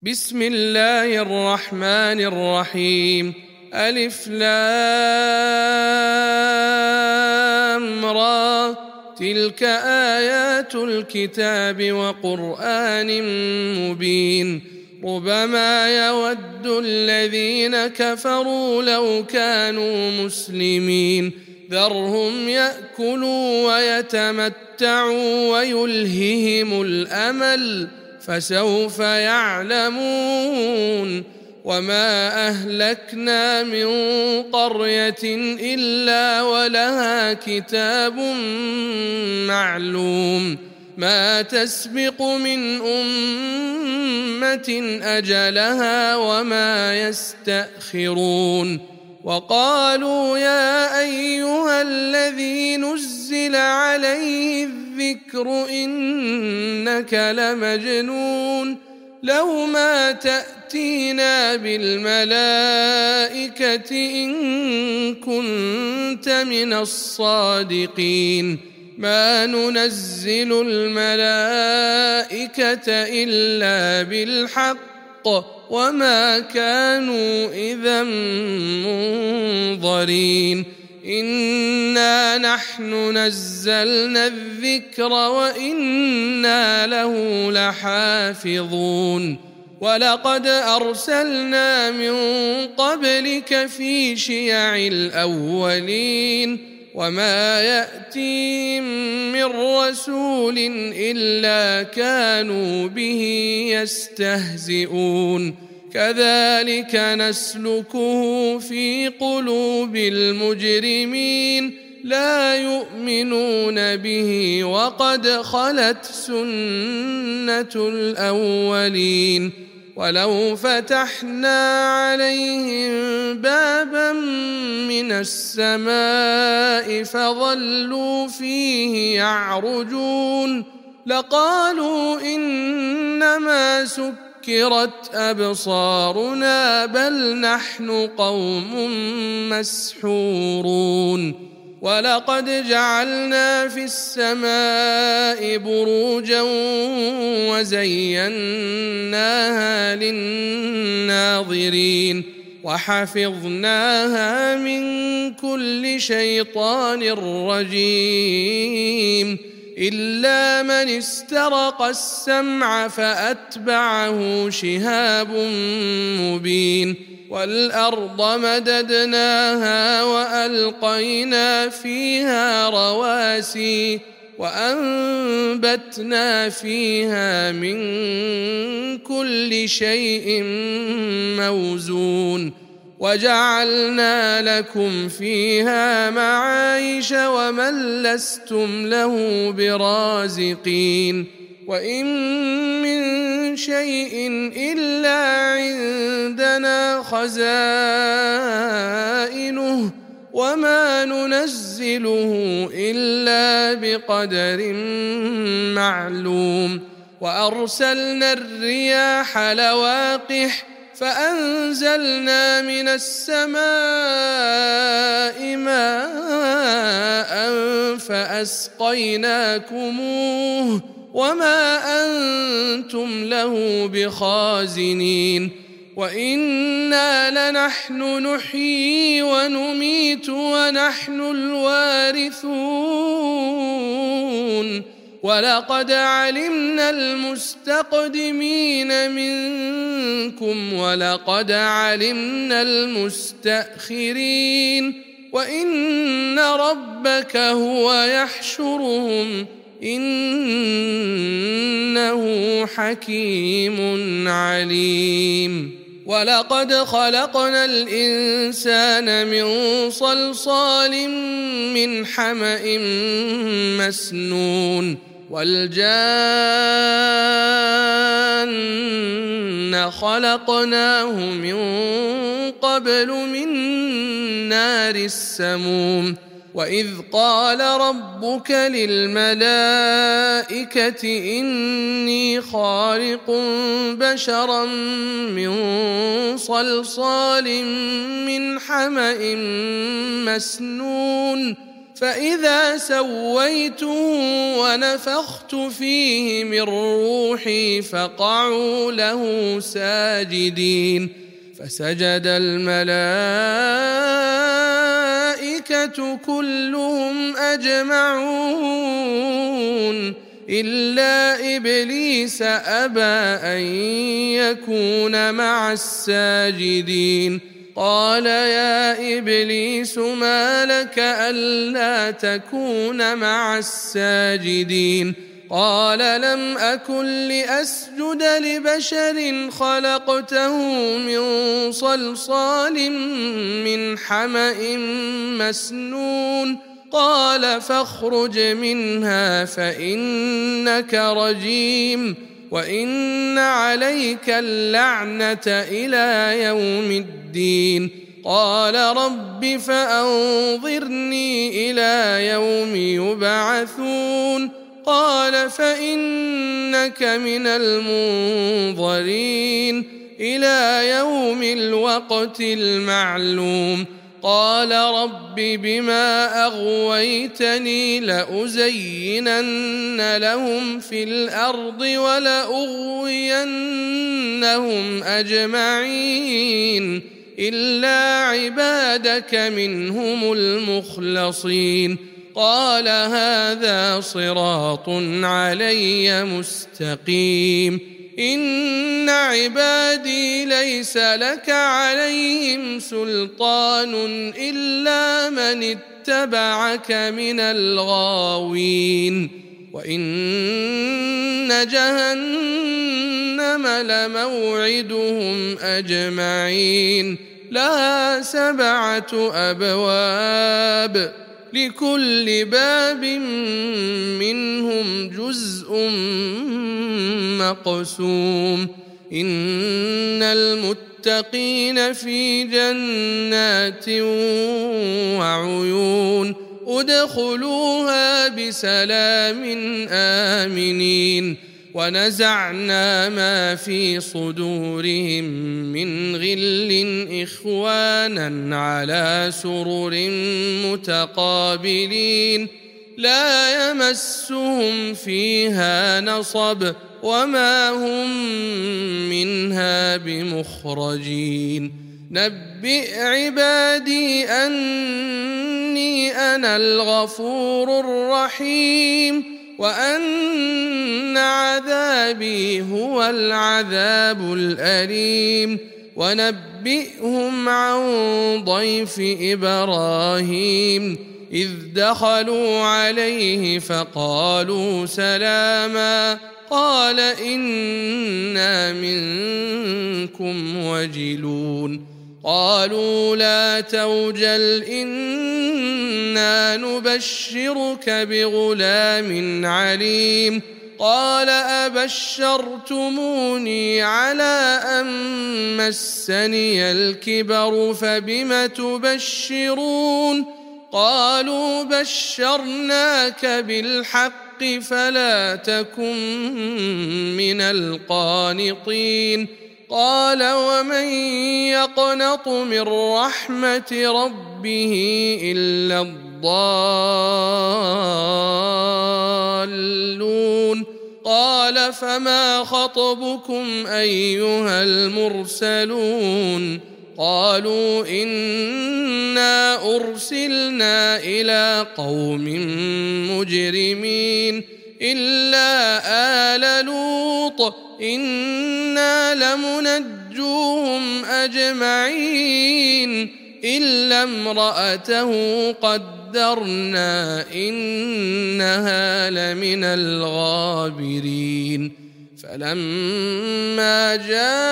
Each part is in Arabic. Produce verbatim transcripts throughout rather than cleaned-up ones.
بسم الله الرحمن الرحيم. ألف لام را، تلك آيات الكتاب وقرآن مبين. ربما يود الذين كفروا لو كانوا مسلمين، ذرهم يأكلوا ويتمتعوا ويلههم الأمل، فسوف يعلمون. وما أهلكنا من قرية إلا ولها كتاب معلوم، ما تسبق من أمة أجلها وما يستأخرون. وقالوا يا أيها الذي نزل عليه الذكر إنك لمجنون، لو ما تأتينا بالملائكة إن كنت من الصادقين، ما ننزل الملائكة إلا بالحق وما كانوا إذا منظرين. إنا نحن نزلنا الذكر وإنا له لحافظون. ولقد أرسلنا من قبلك في شيع الأولين، وما يأتيهم من رسول إلا كانوا به يستهزئون. كذلك نسلكه في قلوب المجرمين، لا يؤمنون به وقد خلت سنة الأولين. ولو فتحنا عليهم بابا من السماء فظلوا فيه يعرجون لقالوا إنما سكرت أبصارنا بل نحن قوم مسحورون. ولقد جعلنا في السماء بروجا وزيناها للناظرين وحفظناها من كل شيطان رجيم، إلا من استرق السمع فأتبعه شهاب مبين. والأرض مددناها وألقينا فيها رواسي وأنبتنا فيها من كل شيء موزون، وجعلنا لكم فيها معايش ومن لستم له برازقين. وإن من شيء إلا عندنا خزائنه وما ننزله إلا بقدر معلوم. وأرسلنا الرياح لواقح فأنزلنا من السماء ماء فأسقيناكموه وما أنتم له بخازنين. وإنا لنحن نحيي ونميت ونحن الوارثون. ولقد علمنا المستقدمين منكم ولقد علمنا المستأخرين، وإن ربك هو يحشرهم إنه حكيم عليم. ولقد خلقنا الإنسان من صلصال من حمأ مسنون، والجان خلقناه من قبل من نار السموم. وإذ قال ربك للملائكة إني خالق بشرا من صلصال من حمأ مسنون فإذا سويته ونفخت فيه من روحي فقعوا له ساجدين فسجد الملائكة كلهم أجمعون إلا إبليس أبى أن يكون مع الساجدين قال يا إبليس ما لك ألا تكون مع الساجدين قال لم أكن لأسجد لبشر خلقته من صلصال من حمأ مسنون قال فاخرج منها فإنك رجيم وإن عليك اللعنة إلى يوم الدين قال رب فأنظرني إلى يوم يبعثون قال فإنك من المنظرين إلى يوم الوقت المعلوم قال رب بما أغويتني لأزينن لهم في الأرض ولأغوينهم أجمعين إلا عبادك منهم المخلصين قال هذا صراط علي مستقيم إن عبادي ليس لك عليهم سلطان إلا من اتبعك من الغاوين وإن جهنم لموعدهم أجمعين لها سبعة أبواب لكل باب منهم جزء مقسوم إن المتقين في جنات وعيون ادخلوها بسلام آمنين ونزعنا ما في صدورهم من غل إخوانا على سرر متقابلين لا يمسهم فيها نصب وما هم منها بمخرجين نبئ عبادي أني أنا الغفور الرحيم وأن عذابي هو العذاب الأليم ونبئهم عن ضيف إبراهيم إذ دخلوا عليه فقالوا سلاما قال إنا منكم وجلون قالوا لا توجل إنا نبشرك بغلام عليم قال أبشرتموني على أن مسني الكبر فبم تبشرون قالوا بشرناك بالحق فلا تكن من القانطين قال ومن يقنط من رحمة ربه إلا الضالون قال فما خطبكم أيها المرسلون قالوا إنا أرسلنا إلى قوم مجرمين إلا آل لوط إنا لمنجوهم أجمعين إلا امرأته قدرنا إنها لمن الغابرين فلما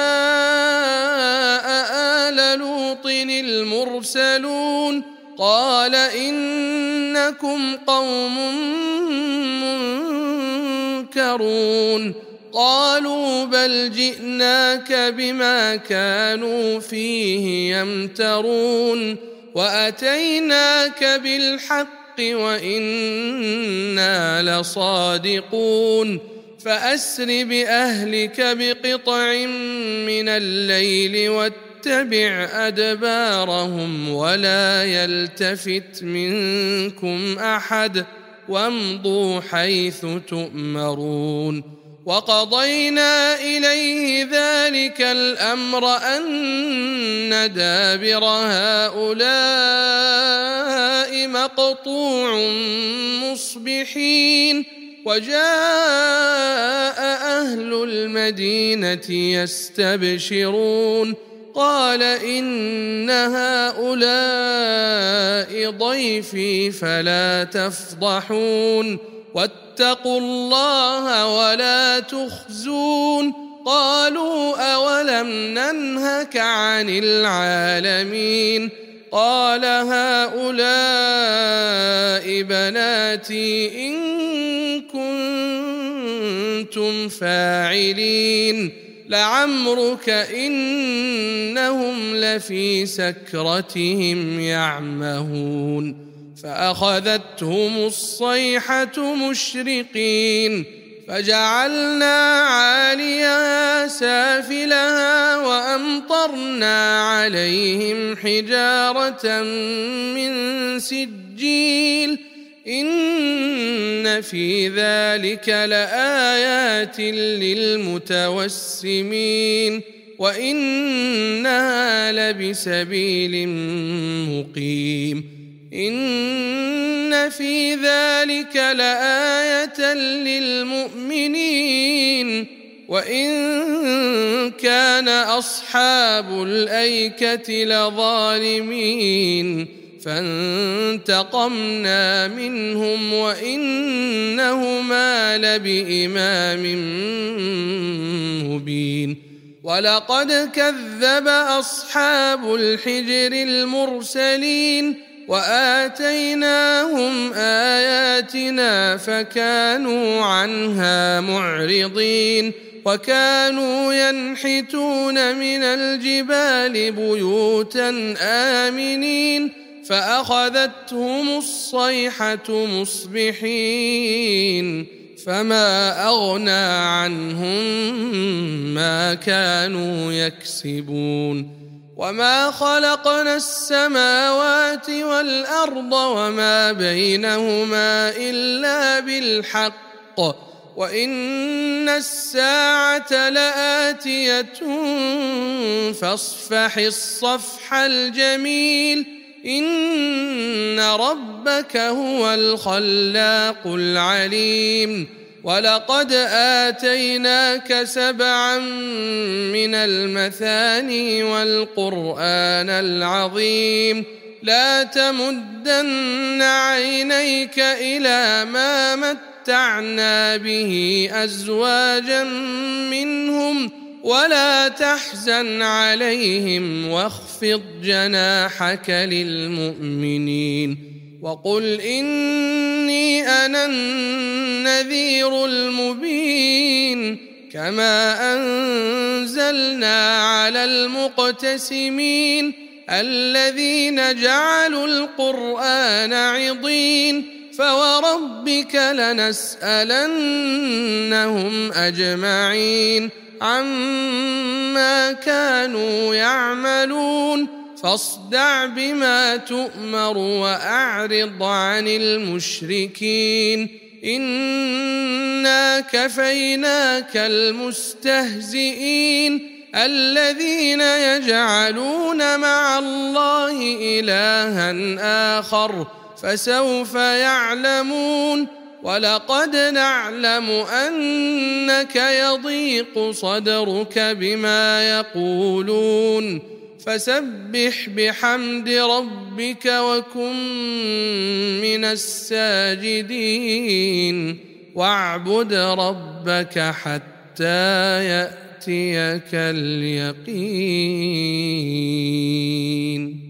جاء آل لوط المرسلون قال إنكم قوم منكرون قالوا بل جئناك بما كانوا فيه يمترون وأتيناك بالحق وإنا لصادقون فأسر بأهلك بقطع من الليل واتبع واتبع أدبارهم ولا يلتفت منكم أحد وامضوا حيث تؤمرون وقضينا إليه ذلك الأمر أن دابر هؤلاء مقطوع مصبحين وجاء أهل المدينة يستبشرون قال إن هؤلاء ضيفي فلا تفضحون واتقوا الله ولا تخزون قالوا أولم ننهك عن العالمين قال هؤلاء بناتي إن كنتم فاعلين لعمرك إنهم لفي سكرتهم يعمهون فأخذتهم الصيحة مشرقين فجعلنا عاليها سافلها وأمطرنا عليهم حجارة من سجيل إن في ذلك لآيات للمتوسمين وإنها لبسبيل مقيم إن في ذلك لآية للمؤمنين وإن كان أصحاب الأيكة لظالمين فانتقمنا منهم وإنهما لبإمام مبين ولقد كذب أصحاب الحجر المرسلين وآتيناهم آياتنا فكانوا عنها معرضين وكانوا ينحتون من الجبال بيوتا آمنين فأخذتهم الصيحة مصبحين فما أغنى عنهم ما كانوا يكسبون وما خلقنا السماوات والأرض وما بينهما إلا بالحق وإن الساعة لآتية فاصفح الصفح الجميل إن ربك هو الخلاق العليم ولقد آتيناك سبعا من المثاني والقرآن العظيم لا تمدن عينيك إلى ما متعنا به أزواجا منهم ولا تحزن عليهم واخفض جناحك للمؤمنين وقل إني أنا النذير المبين كما أنزلنا على المقتسمين الذين جعلوا القرآن عضين فوربك لنسألنهم أجمعين عما كانوا يعملون فاصدع بما تؤمر وأعرض عن المشركين إنا كفيناك المستهزئين الذين يجعلون مع الله إلها آخر فسوف يعلمون ولقد نعلم أنك يضيق صدرك بما يقولون فسبح بحمد ربك وكن من الساجدين واعبد ربك حتى يأتيك اليقين.